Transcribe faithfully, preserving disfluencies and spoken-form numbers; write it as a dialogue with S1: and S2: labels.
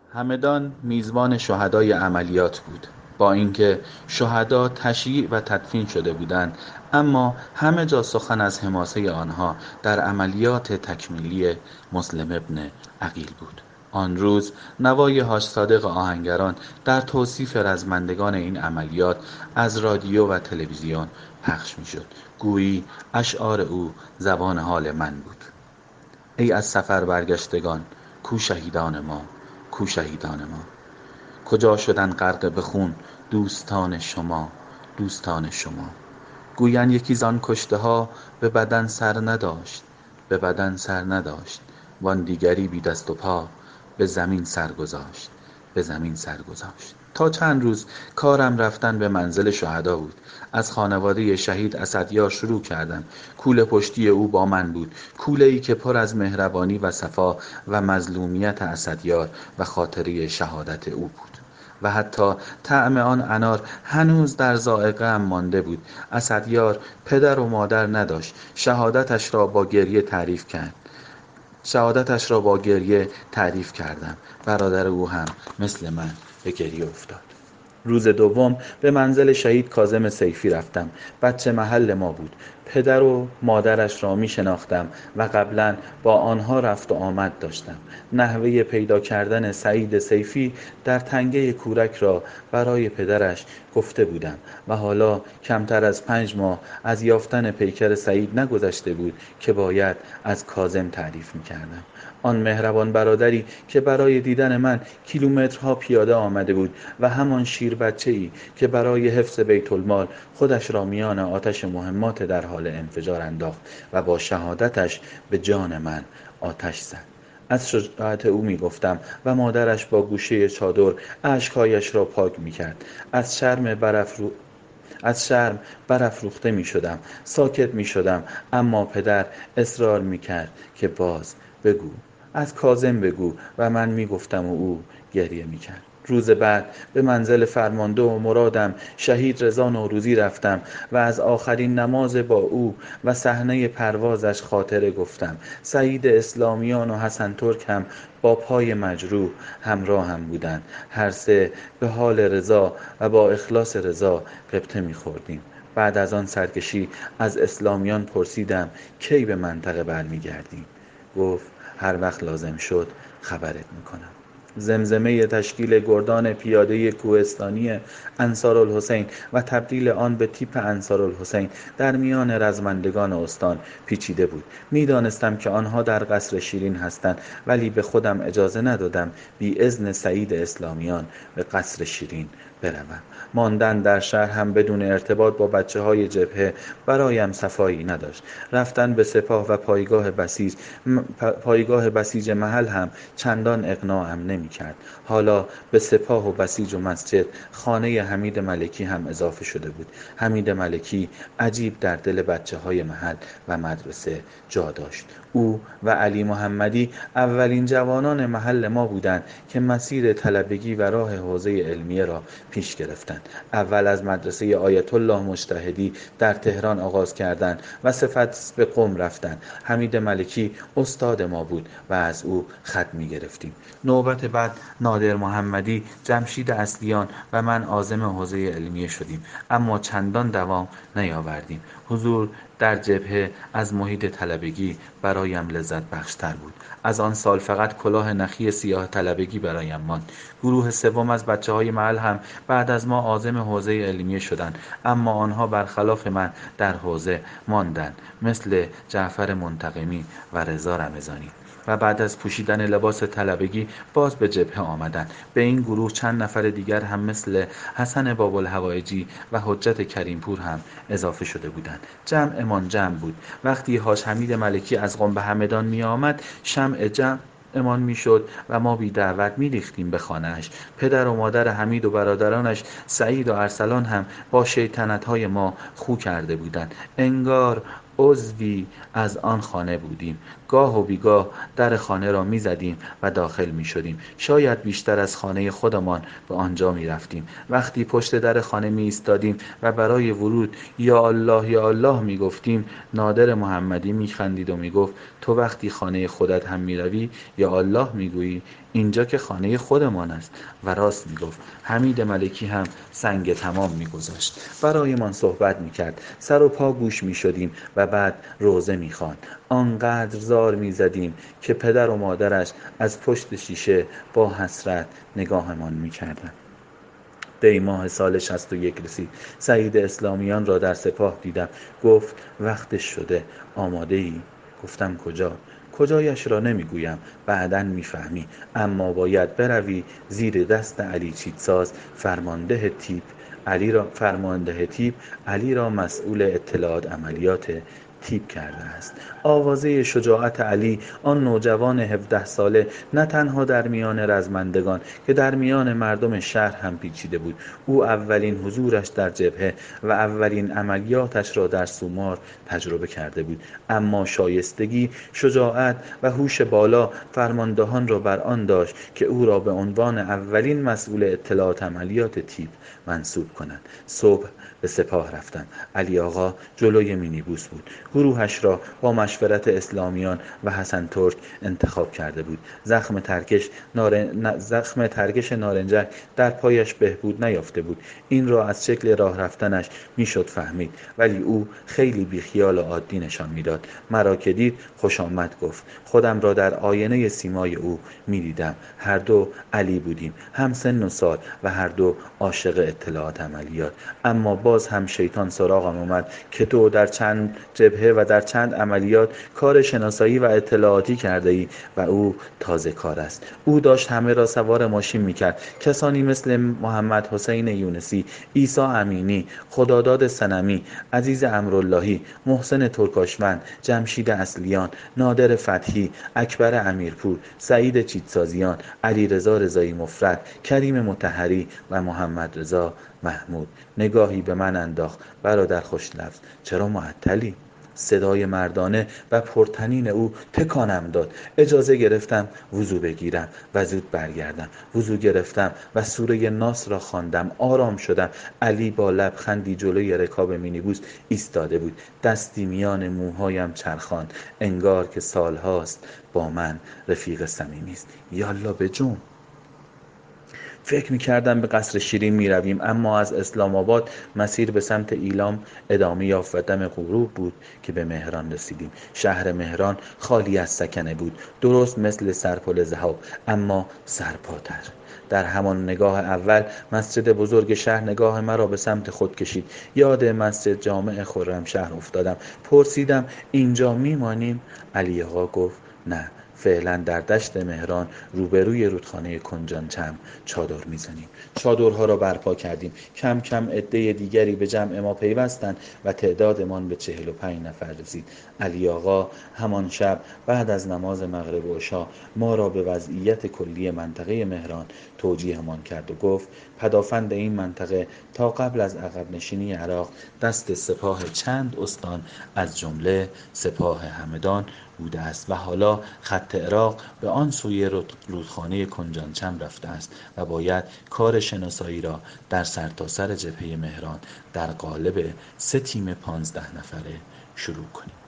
S1: همدان میزبان شهدای عملیات بود. با اینکه شهدا تشییع و تدفین شده بودند، اما همه جا سخن از حماسه آنها در عملیات تکمیلی مسلم ابن عقیل بود. آن روز نوای حاج صادق آهنگران در توصیف رزمندگان این عملیات از رادیو و تلویزیون پخش می‌شد. گویی اشعار او زبان حال من بود. ای از سفر برگشتگان، کو شهیدان ما، کو شهیدان ما، کجا شدن غرق به خون دوستان شما، دوستان شما. گویند یکی زان کشته ها به بدن سر نداشت، به بدن سر نداشت، وان دیگری بی دست و پا به زمین سر گذاشت، به زمین سر گذاشت. تا چند روز کارم رفتن به منزل شهدا بود. از خانواده شهید اسدیار شروع کردم. کوله پشتی او با من بود، کوله ای که پر از مهربانی و صفا و مظلومیت اسدیار و خاطره شهادت او بود. و حتی طعم آن انار هنوز در ذائقه‌ام مانده بود. اسدیار پدر و مادر نداشت. شهادتش را با گریه تعریف کرد. شهادتش را با گریه تعریف کردم. برادر او هم مثل من به گریه افتاد. روز دوم به منزل شهید کاظم سیفی رفتم. بچه محل ما بود. پدر و مادرش را می شناختم و قبلا با آنها رفت و آمد داشتم. نحوه پیدا کردن سعید سیفی در تنگه کورک را برای پدرش گفته بودم و حالا کمتر از پنج ماه از یافتن پیکر سعید نگذشته بود که باید از کاظم تعریف می کردم. آن مهربان برادری که برای دیدن من کیلومترها پیاده آمده بود و همان شیر بچه‌ای که برای حفظ بیت المال خودش را میان آتش مهمات در حال انفجار انداخت و با شهادتش به جان من آتش زد. از شجاعت او می گفتم و مادرش با گوشه چادر اشکهایش را پاک می کرد. از شرم برافرو از شرم برافروخته می شدم. ساکت می شدم، اما پدر اصرار می کرد که باز بگو، از کاظم بگو، و من می گفتم و او گریه می کرد. روز بعد به منزل فرمانده و مرادم شهید رضا نوروزی رفتم و از آخرین نماز با او و صحنه پروازش خاطره گفتم. سعید اسلامیان و حسن ترک هم با پای مجروح همراه هم بودند. هر سه به حال رضا و با اخلاص رضا غبطه می‌خوردیم. بعد از آن سرکشی از اسلامیان پرسیدم کی به منطقه برمیگردیم؟ گفت هر وقت لازم شد خبرت میکنم. زمزمه تشکیل گردان پیاده کوهستانی انصارالحسین و تبدیل آن به تیپ انصارالحسین در میان رزمندگان استان پیچیده بود. میدانستم که آنها در قصر شیرین هستند، ولی به خودم اجازه ندادم بی اذن سعید اسلامیان به قصر شیرین بروم. ماندن در شهر هم بدون ارتباط با بچه های جبهه برایم صفایی نداشت. رفتن به سپاه و پایگاه بسیج پایگاه بسیج محل هم چندان اقناعم نمی کرد. حالا به سپاه و بسیج و مسجد خانه حمید ملکی هم اضافه شده بود. حمید ملکی عجیب در دل بچه های محل و مدرسه جا داشت. او و علی محمدی اولین جوانان محل ما بودند که مسیر طلبگی و راه حوزه علمیه را پیش گرفتند. اول از مدرسه آیت الله مجتهدی در تهران آغاز کردند و صفت به قم رفتند. حمید ملکی استاد ما بود و از او خط می گرفتیم. نوبت بعد نادر محمدی، جمشید اصلیان و من عازم حوزه علمیه شدیم، اما چندان دوام نیاوردیم. حضور در جبهه از محیط طلبگی برایم لذت بخشتر بود. از آن سال فقط کلاه نخی سیاه طلبگی برایم ماند. گروه سوم از بچه های محل هم بعد از ما عازم حوزه علمیه شدند، اما آنها برخلاف من در حوزه ماندند، مثل جعفر منتقمی و رضا رمضانی، و بعد از پوشیدن لباس طلبگی باز به جبهه آمدند. به این گروه چند نفر دیگر هم مثل حسن بابالهوایجی و حجت کریمپور هم اضافه شده بودند. جمعمان جمع بود. وقتی حاج حمید ملکی از قم به همدان می آمد، شمع جمع امان می شد و ما بی دعوت می ریختیم به خانه‌اش. پدر و مادر حمید و برادرانش سعید و ارسلان هم با شیطنت های ما خو کرده بودند. انگار عضوی از آن خانه بودیم. گاه و بیگاه در خانه را می زدیم و داخل می شدیم. شاید بیشتر از خانه خودمان به آنجا می رفتیم. وقتی پشت در خانه می ایستادیم و برای ورود یا الله یا الله می گفتیم، نادر محمدی می خندید و می گفت تو وقتی خانه خودت هم می روی یا الله می گویی؟ اینجا که خانه خودمان است. و راست میگفت. حمید ملکی هم سنگ تمام میگذاشت. برایمان صحبت میکرد. سر و پا گوش میشدیم و بعد روزه میخواند. آنقدر زار میزدیم که پدر و مادرش از پشت شیشه با حسرت نگاهمان میکردند. دی ماه سال شصت و یک رسید. سعید اسلامیان را در سپاه دیدم. گفت وقتش شده. آماده ای؟ گفتم کجا؟ کجایش را نمیگویم، بعداً میفهمی. اما باید بروی زیر دست علی چیتساز فرمانده تیپ علی را فرمانده تیپ علی را مسئول اطلاعات عملیات تیپ کرده است. آوازه شجاعت علی، آن نوجوان هفده ساله، نه تنها در میان رزمندگان که در میان مردم شهر هم پیچیده بود. او اولین حضورش در جبهه و اولین عملیاتش را در سومار تجربه کرده بود. اما شایستگی، شجاعت و هوش بالا فرماندهان را بر آن داشت که او را به عنوان اولین مسئول اطلاعات عملیات تیپ منصوب کنند. صبح به سپاه رفتم. علی آقا جلوی مینیبوس بود. گروهش را با مشورت اسلامیان و حسن ترک انتخاب کرده بود. زخم ترکش نارن... زخم ترکش نارنجک در پایش بهبود نیافته بود. این را از شکل راه رفتنش میشد فهمید، ولی او خیلی بیخیال و عادی نشان میداد. مرا که دید خوش آمد گفت. خودم را در آینه سیمای او میدیدم. هر دو علی بودیم، هم سن و سال و هر دو عاشق اطلاعات عملیات. اما باز هم شیطان سراغم اومد که تو در چند جبهه و در چند عملیات کار شناسایی و اطلاعاتی کرده ای و او تازه کار است. او داشت همه را سوار ماشین میکرد. کسانی مثل محمد حسین یونسی، عیسی امینی، خداداد سنمی، عزیز امراللهی، محسن ترکاشوند، جمشید اصلیان، نادر فتحی، اکبر امیرپور، سعید چیتسازیان، علیرضا رضایی مفرد، کریم مطهری و محمد رضا محمود. نگاهی به من انداخت. برادر خوشلفظ، چرا معطلی؟ صدای مردانه و پرطنین او تکانم داد. اجازه گرفتم وضو بگیرم و زود برگردم. وضو گرفتم و سوره ناس را خواندم. آرام شدم. علی با لبخندی جلوی رکاب مینیبوس ایستاده بود. دستی میان موهایم چرخاند. انگار که سالهاست با من رفیق صمیمی است. یالا به جون. فکر می‌کردم به قصر شیرین می‌رویم، اما از اسلام آباد مسیر به سمت ایلام ادامه یافت و دم غروب بود که به مهران رسیدیم. شهر مهران خالی از سکنه بود، درست مثل سرپل ذهاب، اما سرپاتر. در همان نگاه اول مسجد بزرگ شهر نگاه مرا به سمت خود کشید. یاد مسجد جامع خرمشهر افتادم. پرسیدم اینجا میمانیم؟ علی آقا گفت نه، فعلا در دشت مهران روبروی رودخانه کنجانچم چادر میزنیم. چادرها را برپا کردیم. کم کم عده دیگری به جمع ما پیوستند و تعدادمان به چهل و پنج نفر رسید. علی آقا همان شب بعد از نماز مغرب و عشا ما را به وضعیت کلی منطقه مهران توجیهمان کرد و گفت پدافند این منطقه تا قبل از عقب نشینی عراق دست سپاه چند استان از جمله سپاه همدان بوده است و حالا خط عراق به آن سوی رودخانه کنجانچم رفته است و باید کار شناسایی را در سرتاسر جبهه مهران در قالب سه تیم پانزده نفره شروع کنیم.